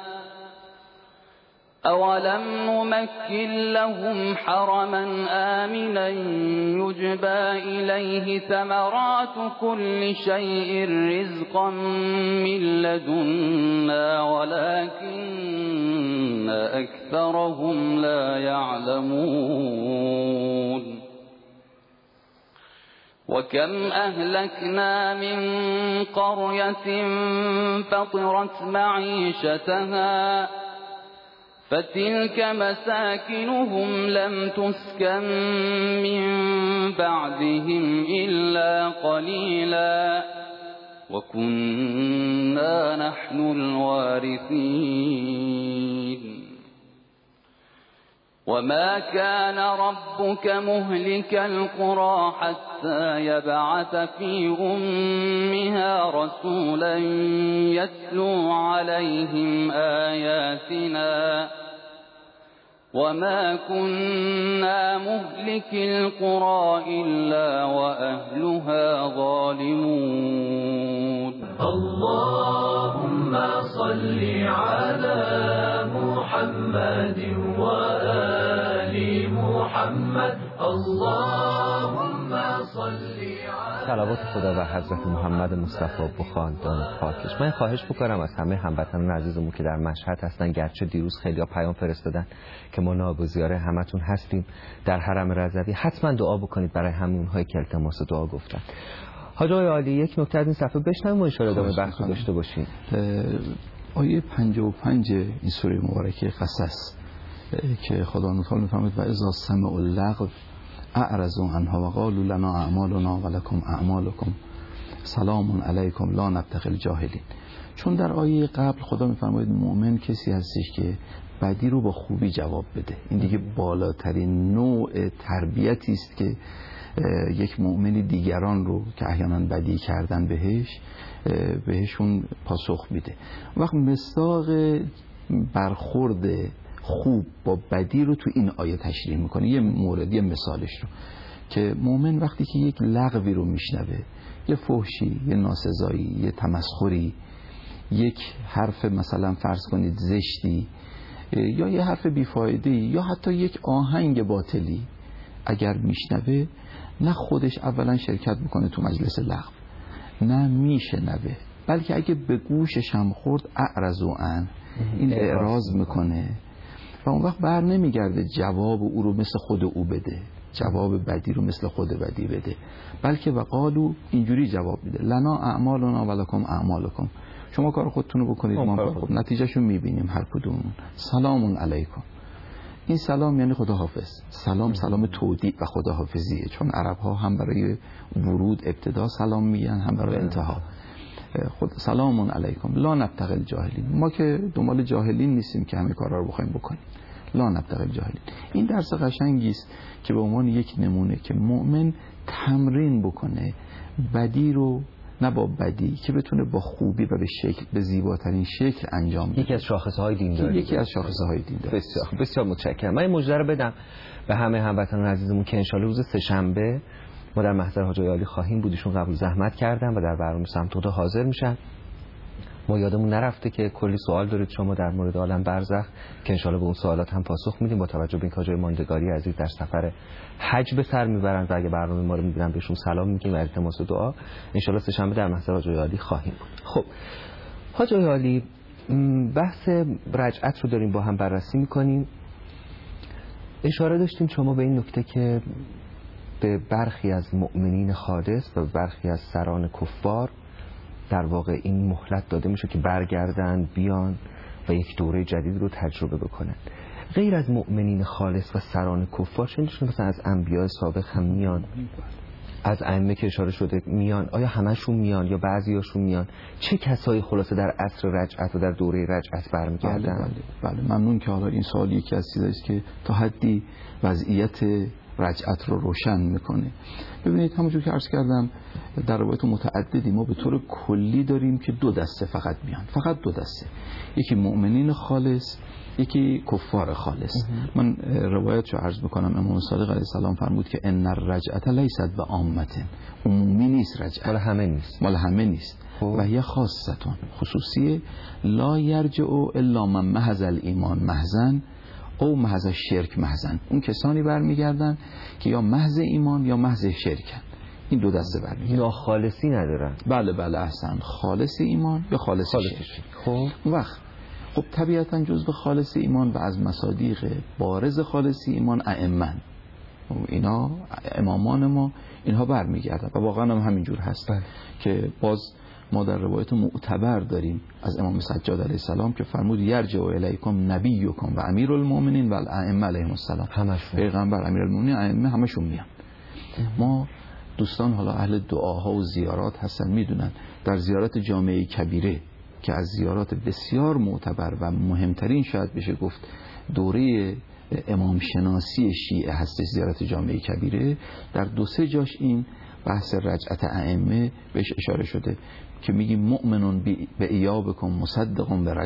أولم نمكن لهم حرما آمنا يجبى إليه ثمرات كل شيء رزقا من لدنا ولكن أكثرهم لا يعلمون وكم أهلكنا من قرية فطرت معيشتها فتلك مساكنهم لم تسكن من بعدهم إلا قليلا وكنا نحن الوارثين وما كان ربك مهلك القرى حتى يبعث في أمها رسولا يتلو عليهم آياتنا وما كنا مهلك القرى إلا وأهلها ظالمون اللهم صل على محمد وآل محمد اللهم صل صلوات خدا بر حضرت محمد مصطفی بخاندان پاکش. من خواهش بکنم از همه هموطنان عزیزمون که در مشهد هستن، گرچه دیروز خیلی‌ها پیام فرستادن که ما ناگزیر همتون هستیم در حرم رضوی، حتما دعا بکنید برای همون‌هایی که التماس دعا گفتن. حاج آقای عالی، یک نکته از این صفحه بشنویم و ان شاء الله ادامه بحث داشته باشیم. آیه 55 این سوره مبارکه قصص که خدا تعالی می‌فرماید و اذا سمعوا اللغو اعرضوا عنها و قالوا لنا اعمالنا و لکم اعمالکم سلام علیکم لا نبتغی الجاهلین. چون در آیه قبل خدا می‌فرماید مؤمن کسی هستش که بدی رو با خوبی جواب بده. این دیگه بالاترین نوع تربیتی است که یک مؤمن دیگران رو که احیانا بدی کردن بهشون پاسخ میده. وقت مصداق برخورد خوب با بدی رو تو این آیه تشریح میکنه. یه مورد، یه مثالش رو که مؤمن وقتی که یک لغوی رو میشنوه، یه فحشی، یه ناسزایی، یه تمسخری، یک حرف مثلا فرض کنید زشتی یا یه حرف بیفایده‌ای یا حتی یک آهنگ باطلی اگر میشنوه، نه خودش اولا شرکت میکنه تو مجلس لغو، نه میشنوه، بلکه اگه به گوشش هم خورد اعرضوا عنه، این اعراض میکنه و اون وقت بر نمیگرده جواب او رو مثل خود او بده، جواب بدی رو مثل خود بدی بده، بلکه و قالو اینجوری جواب میده لنا اعمالنا و لکم اعمالکم، شما کار خودتون رو بکنید ما خود نتیجهشو میبینیم هر کدومون. سلام علیکم. این سلام یعنی خداحافظ. سلام تودیع و خداحافظیه، چون عرب ها هم برای ورود ابتدا سلام میگن هم برای انتها. سلام علیکم لا نبتغی الجاهلین، ما که دنبال جاهلین نیستیم که همه کارا رو بخوایم بکنیم. لا نبتغی الجاهلین، این درس قشنگی است که به عنوان یک نمونه که مؤمن تمرین بکنه بدی رو نه با بدی، که بتونه با خوبی و به زیباترین شکل انجام بده. یکی از شاخصهای دینداری. یکی از شاخصهای دینداری. بسیار بسیار متشکرم. من مژده رو بدم به همه هموطنان عزیزمون که انشالله روز سه‌شنبه ما در محضر حاج عالی خواهیم بود. ایشون قبول زحمت کردن و در برنامه سمت حاضر میشن. ما یادمون نرفته که کلی سوال دارید شما در مورد عالم برزخ که انشالله به اون سوالات هم پاسخ میدیم با توجه به اینکه حاجی ماندگاری عزیز در سفر حج به سر میبرن و اگه برنامه ما رو میبینن بهشون سلام میگیم و التماس دعا. انشالله سه‌شنبه در محضر حاج عالی خواهیم بود. خب حاج عالی، بحث رجعت رو داریم با هم بررسی میکنیم. اشاره داشتیم شما به این نکته که به برخی از مؤمنین خالص و برخی از سران کفار در واقع این مهلت داده میشه که برگردن بیان و یک دوره جدید رو تجربه بکنن. غیر از مؤمنین خالص و سران کفار شنیدید مثلا از انبیاء سابق هم میان، از ائمه که اشاره شده میان، آیا همشون میان یا بعضیاشون میان؟ چه کسایی خلاصه در عصر رجعت و در دوره رجعت برمیگردن؟ بله ممنون که حالا این سوال یکی از چیزایی است که تا حدی وضعیت رجعت رو روشن میکنه. ببینید همونجور که عرض کردم در روایت متعددی ما به طور کلی داریم که دو دسته فقط میان، فقط دو دسته، یکی مؤمنین خالص، یکی کفار خالص. من روایت رو عرض میکنم. امام صادق علیه السلام فرمود که ان الرجعت لیست بعامه، عمومی نیست رجعت، مال همه نیست و هی خاصتون، خصوصیه، لا یرجع الا من محض الایمان محضن او محض شرک محضن. اون کسانی برمیگردن که یا محض ایمان یا محض شرکن. این دو دسته برمیگردن، یا خالصی ندارن. بله احسن، خالص ایمان یا خالص شرک. خب وقت خب طبیعتا جزء خالص ایمان و از مصادیق بارز خالص ایمان ائمه، اینا امامان ما، اینها برمیگردن و واقعا هم همینجور هست که باز ما در روایت معتبر داریم از امام سجاد علیه السلام که فرمود یرجع الیکم نبیکم و امیرالمؤمنین و الائمه علیهم السلام. پیغمبر، امیرالمؤمنین، ائمه همشون میان. ما دوستان حالا اهل دعاها و زیارات هستن، میدونن در زیارت جامعه کبیره که از زیارات بسیار معتبر و مهمترین شاید بشه گفت دوره امام شناسی شیعه هستش، زیارت جامعه کبیره، در دو سه جاش این بحث رجعت ائمه بهش اشاره شده که میگیم مؤمنون به ایابکم مصدقون به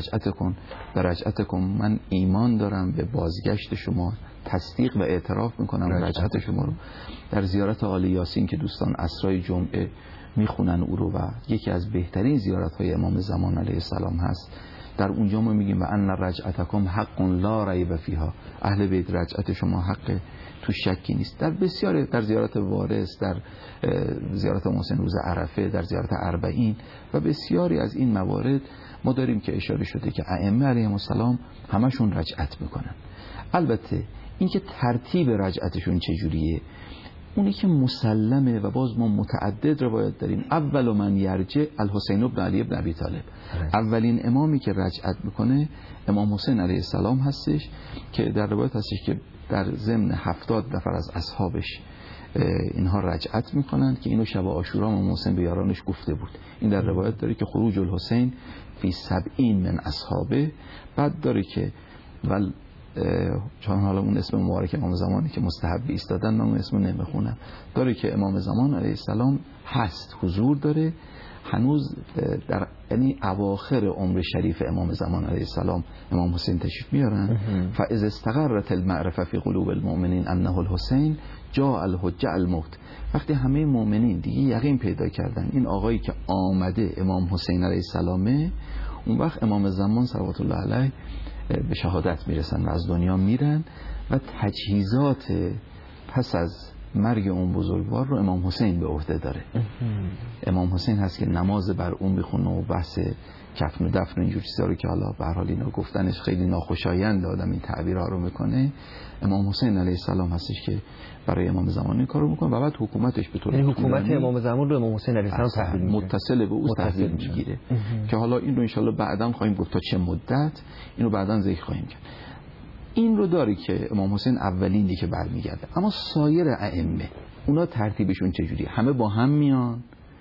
رجعتکم، من ایمان دارم به بازگشت شما، تصدیق و اعتراف میکنم رجعت شما رو. در زیارت آل یاسین که دوستان عصرهای جمعه میخونن او رو و یکی از بهترین زیارت‌های امام زمان علیه السلام هست، در اونجا ما میگیم و ان رجعتکم حق لا ریب فیها، اهل بیت رجعت شما حق تو شکی نیست. در بسیار، در زیارت وارث، در زیارت محسن روز عرفه، در زیارت اربعین و بسیاری از این موارد ما داریم که اشاره شده که ائمه علیهم السلام همشون رجعت میکنن. البته اینکه ترتیب رجعتشون چجوریه اونی که مسلمه و باز ما متعدد روایت داریم. اول من یرجع الحسین بن علی بن ابی طالب، اولین امامی که رجعت میکنه امام حسین علیه السلام هستش که در روایت هستش که در ضمن 70 نفر از اصحابش اینها رجعت میکنن که اینو شب عاشورا امام حسین به یارانش گفته بود. این در روایت داره که خروج الحسین فی 70 من اصحابه. بعد داره که ول چون حالا اون اسم مبارک امام زمانی که مستحب ایستادن من اون اسمو نمیخونم، داره که امام زمان علیه السلام هست، حضور داره هنوز در یعنی اواخر عمر شریف امام زمان علیه السلام امام حسین تشریف میارن. فاذا استقرت المعرفه فی قلوب المؤمنین انه الحسین جاء الحجه الموت، وقتی همه مؤمنین دیگه یقین پیدا کردن این آقایی که آمده امام حسین علیه السلامه، اون وقت امام زمان صلوات الله علیه به شهادت میرسن و از دنیا میرن و تجهیزات پس از مرگ اون بزرگوار رو امام حسین به عهده داره. امام حسین هست که نماز بر اون بخونه و بحث کفن و دفن و اینجور چیزا رو که حالا به هر حال اینا گفتنش خیلی ناخوشایند آدم این تعبیرها رو میکنه. امام حسین علیه السلام هستش که برای امام زمان این کارو میکنه و بعد حکومتش به طور حکومت امام زمان رو امام حسین علیه السلام تحویل میگیره، متصل به او تحویل میگیره که حالا این رو ان شاء الله بعداً خواهیم گفت تا چه مدت، اینو بعداً ذکر خواهیم کرد. این رو داره که امام حسین اولینی که برمیگرده. اما سایر ائمه اونا ترتیبشون چجوریه؟ همه با هم میان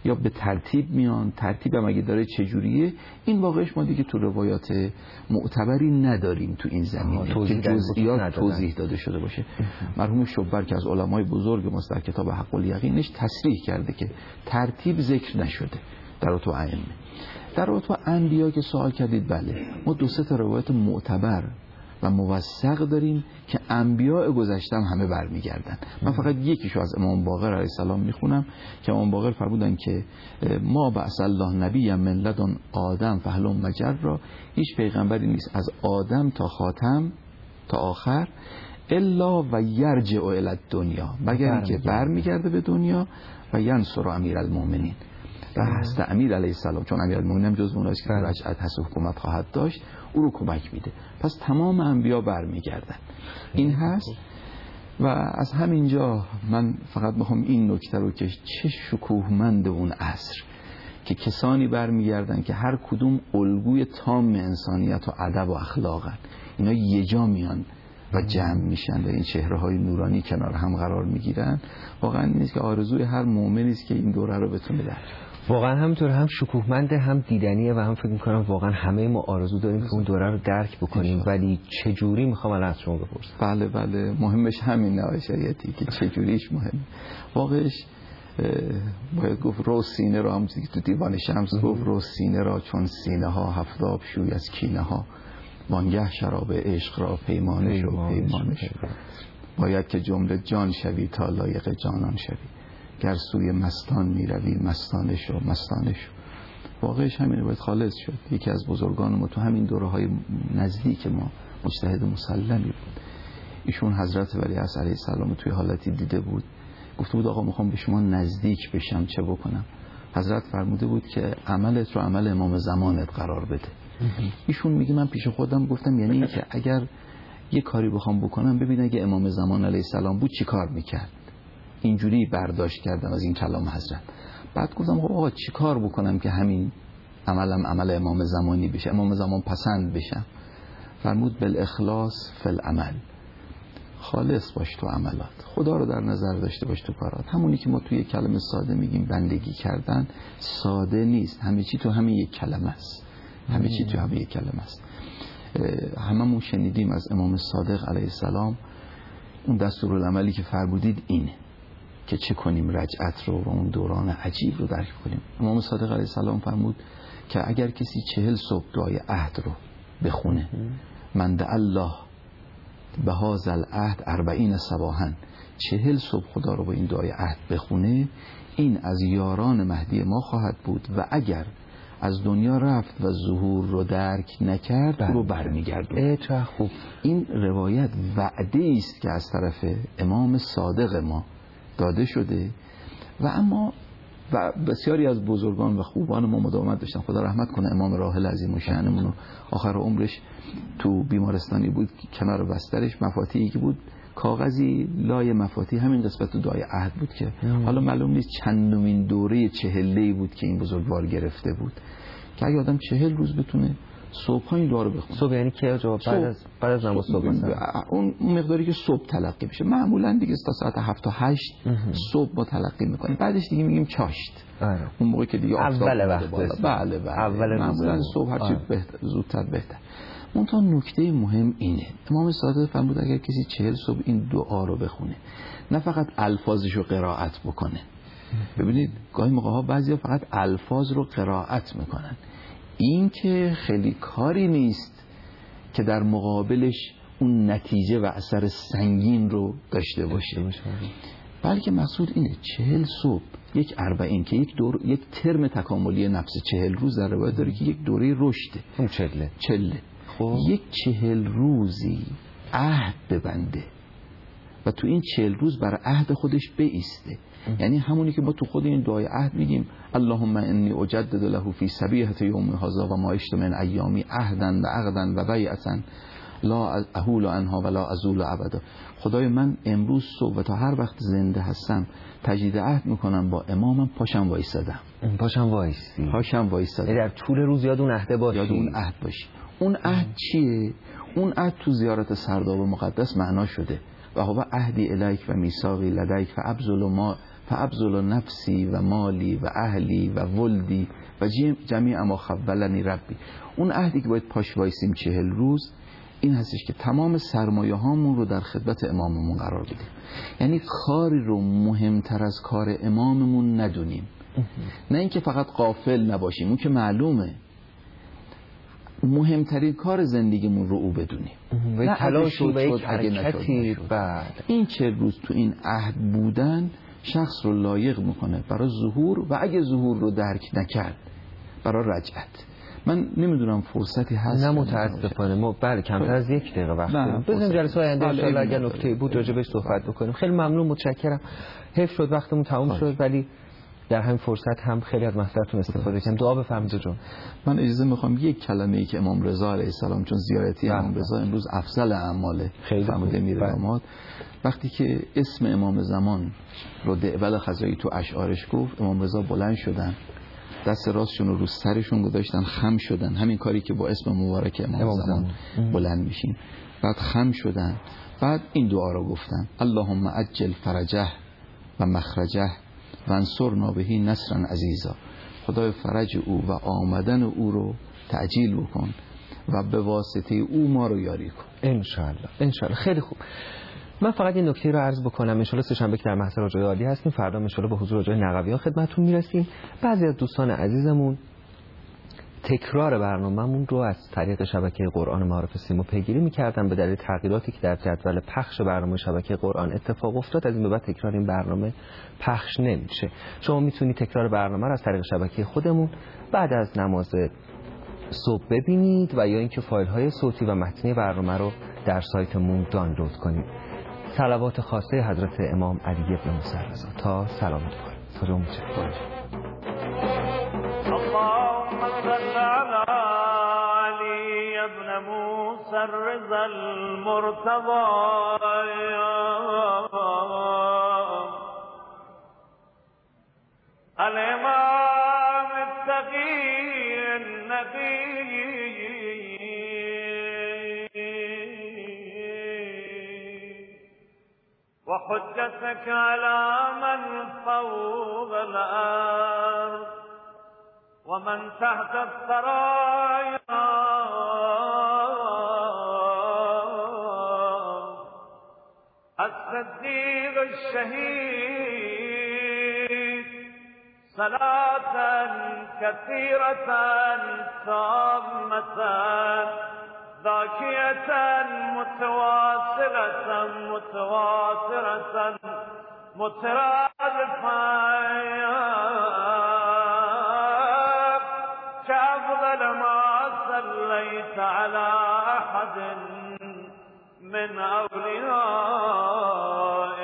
یا به ترتیب میان، ترتیب هم اگه داره چجوریه، این واقعش ما دیگه تو روایات معتبری نداریم تو این زمینه که جزئیات توضیح داده شده باشه. مرحوم شبر که از علمای بزرگ ما در کتاب حق الیقینش تصریح کرده که ترتیب ذکر نشده در رتبه ائمه. در رتبه انبیا که سوال کردید، بله ما 2-3 تا روایت معتبر و موثق داریم که انبیاء گذشته همه برمیگردن. من فقط یکیشو از امام باقر علیه السلام میخونم که امام باقر فرمودن که ما بعث الله نبی من لدن آدم فهلم مجر را، هیچ پیغمبری نیست از آدم تا خاتم تا آخر الا و یرجع الی الدنیا، مگر اینکه برمیگرده به دنیا و ینصر امیرالمومنین، و هست امیر علیه السلام، چون امیرالمومنین هم جزو اوناست که رجعت هست حکومت خواهد داشت، او رو کمک میده. پس تمام انبیا برمیگردن. این هست. و از همینجا من فقط میخوام این نکته رو که چه شکوهمند اون عصر که کسانی برمیگردن که هر کدوم الگوی تام انسانیت و ادب و اخلاقن، اینا یه جا میان و جمع میشن و این چهره های نورانی کنار هم قرار میگیرن. واقعا نیست که آرزوی هر مؤمنی است که این دوره رو بتونه درک. واقعا همینطور، هم شکوهمنده هم دیدنیه و هم فکر میکنم واقعا همه ما آرزو داریم که اون دوره رو درک بکنیم، ولی چجوری میخوام الان از شما بپرسم. بله مهمش همین نوع شریعتی که چجوریش مهم. واقعش باید گفت رو سینه را، همونطوری که تو دیوان شمس گفت رو سینه را چون سینه ها هفتاب شوی از کینه ها، وانگه شراب عشق را پیمانه شو پیمانه شو، باید که جمله جان شوی تا لایق جانان شوی، گر سوی مستان می روی مستانه شو مستانه شو. واقعش همینه، باید خالص شد. یکی از بزرگان ما تو همین دوره های نزدیک ما مجتهد مسلمی بود، ایشون حضرت ولیعصر علیه السلام توی حالتی دیده بود، گفته بود آقا میخوام به شما نزدیک بشم، چه بکنم؟ حضرت فرموده بود که عملت رو عمل امام زمانت قرار بده. ایشون میگه من پیش خودم گفتم یعنی این که اگر یه کاری بخوام بکنم ببینم اگه امام زمان علیه السلام بود چی کار میکرد. اینجوری برداشت کردم از این کلام حضرت. بعد گفتم آقا چی کار بکنم که همین عملم عمل امام زمانی بشه، امام زمان پسند بشم؟ فرمود بالاخلاص فی العمل، خالص باش تو عملات، خدا رو در نظر داشته باش تو کارات. همونی که ما توی کلمه ساده میگیم بندگی کردن، ساده نیست، همه چی تو همین یک کلمه است، همه چی تو همین یک کلمه است. هممون شنیدیم از امام صادق علیه السلام اون دستورالعملی که فرمودید اینه که چه کنیم رجعت رو و اون دوران عجیب رو درک کنیم. امام صادق علیه السلام فرمود که اگر کسی 40 صبح دعای عهد رو بخونه، من دعا الله به هذا العهد 40 صباحا، 40 صبح خدا رو با این دعای عهد بخونه، این از یاران مهدی ما خواهد بود و اگر از دنیا رفت و ظهور رو درک نکرد رو برمیگردون. چه خوب. این روایت وعده است که از طرف امام صادق ما داده شده و اما و بسیاری از بزرگان و خوبان ما مداومت داشتن. خدا رحمت کنه امام راحل عظیم الشأنمون، آخر عمرش تو بیمارستانی بود، کنار بسترش مفاتیحی که بود، کاغذی لای مفاتیح همین قسمت تو دعای عهد بود که حالا معلوم نیست چندمین دوره 40 بود که این بزرگوار گرفته بود که اگه آدم 40 روز بتونه صبح این دعا رو بخونه. صبح یعنی که بعد از نماز صبح اون مقداری که صبح تلقی بشه، معمولا دیگه تا ساعت 7 تا 8 صبح ما تلقی میکنیم، بعدش دیگه میگیم چاشت. اون موقع که دیگه اول وقت. بله معمولا صبح هرچی بهتر زودتر بهتر. منتها نکته مهم اینه، امام صادق فرمود اگر کسی 40 صبح این دعا رو بخونه، نه فقط الفاظش رو قرائت بکنه. ببینید گاهی موقع ها بعضیا فقط الفاظ رو قرائت میکنن، این که خیلی کاری نیست که در مقابلش اون نتیجه و اثر سنگین رو داشته باشه، بلکه مقصود اینه 40 صبح یک 40 که یک ترم تکاملی نفس 40 روز در روایت داره که یک دوره رشده. اون چله یک 40 روزی عهد ببنده و تو این 40 روز بر عهد خودش بایسته. یعنی همونی که ما تو خود این دعای عهد میگیم اللهم انی اجدد له فی صبیحه یوم هذا و ما عشت من ایامی عهدا و عقدا و بیعتا لا احول عنها ولا ازول ابدا. خدای من امروز صبح و تا هر وقت زنده هستم تجدید عهد میکنم با امامم، پاشم وایسادم. پاشم وایسادم. در طول روز یاد اون عهد باشی. اون عهد چیه؟ اون عهد تو زیارت سرداب مقدس معنا شده و هو عهدی الیک و میثاقی لدیک و ابذل ما فابذل نفسی و مالی و اهلی و ولدی و جمیع ما خولنی ربی. اون عهدی که باید پاش وایسیم 40 روز این هستش که تمام سرمایه هامون رو در خدمت اماممون قرار بدیم. یعنی کاری رو مهمتر از کار اماممون ندونیم، نه اینکه فقط غافل نباشیم، اون که معلومه، مهمترین کار زندگیمون رو او بدونیم و تلاش و یک حرکتی. این 40 روز تو این عهد بودن شخص رو لایق میکنه برای ظهور و اگه ظهور رو درک نکرد برای رجعت. من نمیدونم فرصتی هست نه متاسفانه ما بله کمتر از 1 دقیقه وقت داریم. بزنیم جلسه آینده ان شاء الله اگر نکته بود راجع بهش صحبت بکنیم. خیلی ممنون، متشکرم. حیف شد وقتمون تموم شد، ولی در همین فرصت هم خیلی از محضرتون استفاده کردم. دعا بفرمایید جون. من اجازه میخوام یک کلمه‌ای که امام رضا علیه السلام، چون زیارتی امام رضا امروز افضل اعمال فرموده میر داماد، وقتی که اسم امام زمان رو دعبل خزایی تو اشعارش گفت، امام رضا بلند شدن، دست راستشون رو سرشون گذاشتن، خم شدن، همین کاری که با اسم مبارک امام زمان بلند میشین، بعد خم شدن، بعد این دعا رو گفتن: اللهم عجل فرجه و مخرجه و انصرنا بهی نصرا عزیزا. خدای فرج او و آمدن او رو تعجیل بکن و به واسطه او ما رو یاری کن. انشالله انشالله. خیلی خوب. من فقط این نکته رو عرض بکنم، انشالله سه‌شنبه که در محضر رجای عالی هستیم، فردا انشالله به حضور رجای نقویان خدمتتون میرسیم. بعضی از دوستان عزیزمون تکرار برنامه‌مون رو از طریق شبکه قرآن معارف سیما پیگیری می‌کردن به دلیل تغییراتی که در جدول پخش برنامه شبکه قرآن اتفاق افتاد. از این به بعد تکرار این برنامه پخش نمیشه. شما میتونید تکرار برنامه رو از طریق شبکه خودمون بعد از نماز صبح ببینید و یا اینکه فایل‌های صوتی و متنی برنامه رو در سایتمون دانلود کنید. صلوات خاصه حضرت امام علی بن موسی رضا. تا سلامت باشید. خدا متشکرم. اللهم صل على علي بن موسى الرضا المرتضى الإمام التقي النبي وحجتك على من فوق الأرض ومن تحت الثرى الصديق الشهيد صلاة كثيرة تامة ذاكية متواصلة متواترة مترادفة كأفضل ما صليت على أحد من أوليائك